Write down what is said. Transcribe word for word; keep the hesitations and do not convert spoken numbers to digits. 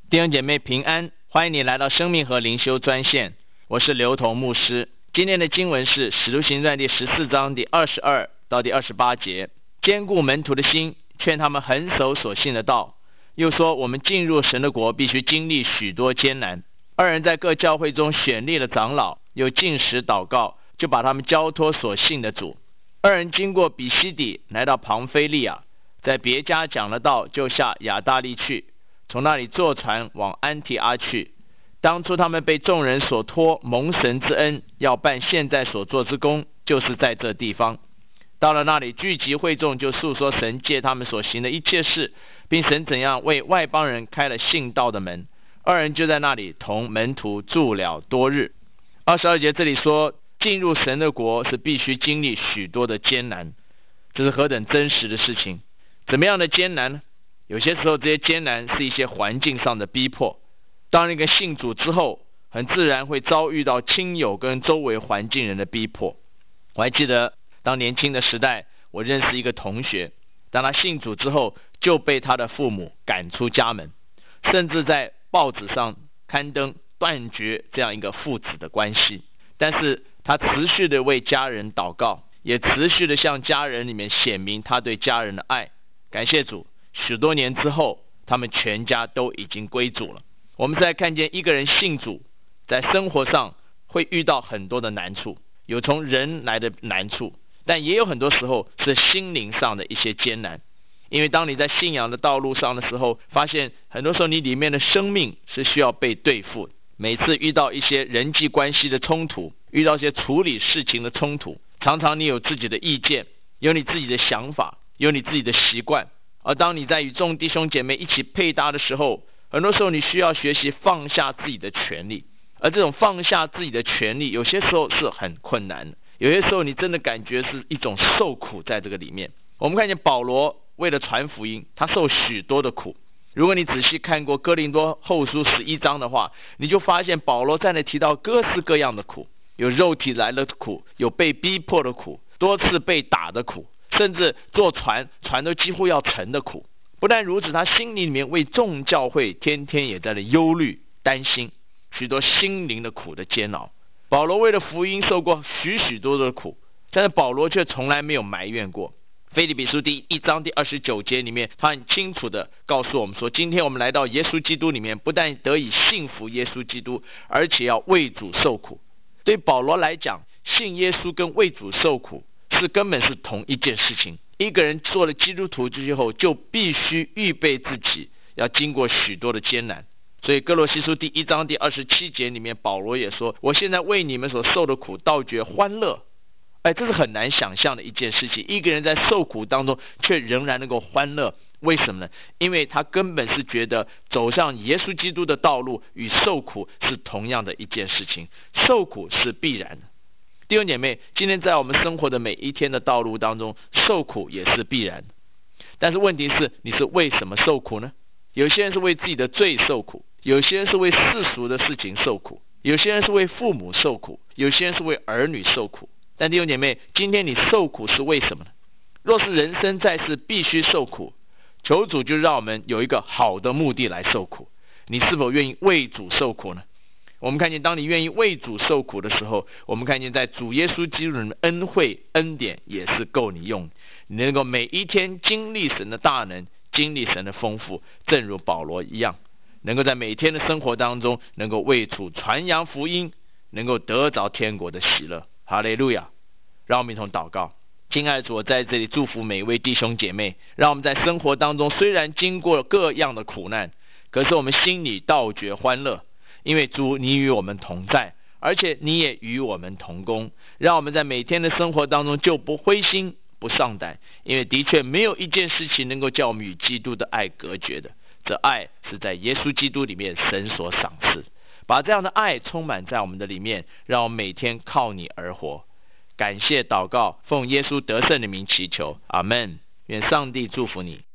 弟兄姐妹平安，欢迎你来到生命和灵修专线，我是刘同牧师。今天的经文是使徒行传第十四章第二十二到第二十八节，坚固门徒的心，劝他们恒守所信的道。又说我们进入神的国必须经历许多艰难。二人在各教会中选立了长老，又禁食祷告，就把他们交托所信的主。二人经过比西底，来到庞菲利亚，在别家讲了道，就下亚大利去，从那里坐船往安提阿去。当初他们被众人所托，蒙神之恩，要办现在所做之功，就是在这地方。到了那里，聚集会众，就述说神借他们所行的一切事，并神怎样为外邦人开了信道的门。二人就在那里同门徒住了多日。二十二节这里说，进入神的国是必须经历许多的艰难，这是何等真实的事情。怎么样的艰难呢？有些时候这些艰难是一些环境上的逼迫。当一个信主之后，很自然会遭遇到亲友跟周围环境人的逼迫。我还记得当年轻的时代，我认识一个同学，当他信主之后，就被他的父母赶出家门，甚至在报纸上刊登断绝这样一个父子的关系。但是他持续的为家人祷告，也持续的向家人里面显明他对家人的爱。感谢主，许多年之后，他们全家都已经归主了。我们再看见一个人信主，在生活上会遇到很多的难处，有从人来的难处，但也有很多时候是心灵上的一些艰难。因为当你在信仰的道路上的时候，发现很多时候你里面的生命是需要被对付。每次遇到一些人际关系的冲突，遇到一些处理事情的冲突，常常你有自己的意见，有你自己的想法，有你自己的习惯。而当你在与众弟兄姐妹一起配搭的时候，很多时候你需要学习放下自己的权利。而这种放下自己的权利，有些时候是很困难的，有些时候你真的感觉是一种受苦在这个里面。我们看见保罗为了传福音，他受许多的苦。如果你仔细看过哥林多后书十一章的话，你就发现保罗在那里提到各式各样的苦，有肉体来的苦，有被逼迫的苦，多次被打的苦，甚至坐船船都几乎要沉的苦。不但如此，他心里面为众教会天天也在那忧虑担心，许多心灵的苦的煎熬。保罗为了福音受过许许多多的苦，但是保罗却从来没有埋怨过。腓立比书第一章第二十九节里面，他很清楚的告诉我们说，今天我们来到耶稣基督里面，不但得以信服耶稣基督，而且要为主受苦。对保罗来讲，信耶稣跟为主受苦是根本是同一件事情。一个人做了基督徒之后，就必须预备自己要经过许多的艰难。所以哥罗西书第一章第二十七节里面，保罗也说，我现在为你们所受的苦倒觉欢乐。哎，这是很难想象的一件事情，一个人在受苦当中却仍然能够欢乐。为什么呢？因为他根本是觉得走上耶稣基督的道路与受苦是同样的一件事情，受苦是必然的。弟兄姐妹，今天在我们生活的每一天的道路当中，受苦也是必然的。但是问题是，你是为什么受苦呢？有些人是为自己的罪受苦，有些人是为世俗的事情受苦，有些人是为父母受苦，有些人是为儿女受苦。但弟兄姐妹，今天你受苦是为什么呢？若是人生在世必须受苦，求主就让我们有一个好的目的来受苦。你是否愿意为主受苦呢？我们看见，当你愿意为主受苦的时候，我们看见在主耶稣基督的恩惠恩典也是够你用，你能够每一天经历神的大能，经历神的丰富，正如保罗一样，能够在每天的生活当中能够为主传扬福音，能够得着天国的喜乐。哈利路亚！让我们一同祷告。亲爱的主，我在这里祝福每一位弟兄姐妹，让我们在生活当中虽然经过各样的苦难，可是我们心里倒觉欢乐，因为主你与我们同在，而且你也与我们同工。让我们在每天的生活当中就不灰心不丧胆，因为的确没有一件事情能够叫我们与基督的爱隔绝的，这爱是在耶稣基督里面神所赏赐。把这样的爱充满在我们的里面，让我们每天靠你而活。感谢祷告，奉耶稣得胜的名祈求，阿们。愿上帝祝福你。